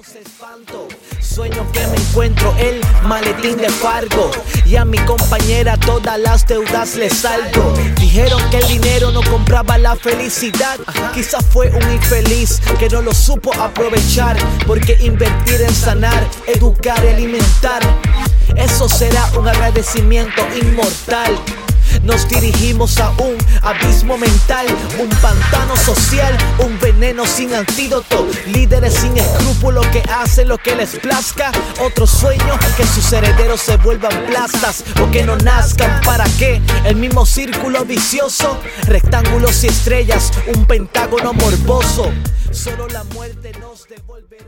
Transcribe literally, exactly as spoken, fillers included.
menos espanto. Sueño que me encuentro el maletín de Fargo y a mi compañera todas las deudas le saldo. Dijeron que el dinero no compraba la felicidad. Quizás fue un infeliz que no lo supo aprovechar, porque invertir en sanar, educar y alimentar, eso será un agradecimiento inmortal. Nos dirigimos a un abismo mental, un pantano social, un veneno sin antídoto. Líderes sin escrúpulos que hacen lo que les plazca. Otro sueño, que sus herederos se vuelvan plastas o que no nazcan. ¿Para qué? El mismo círculo vicioso, rectángulos y estrellas, un pentágono morboso. Solo la muerte nos devolverá.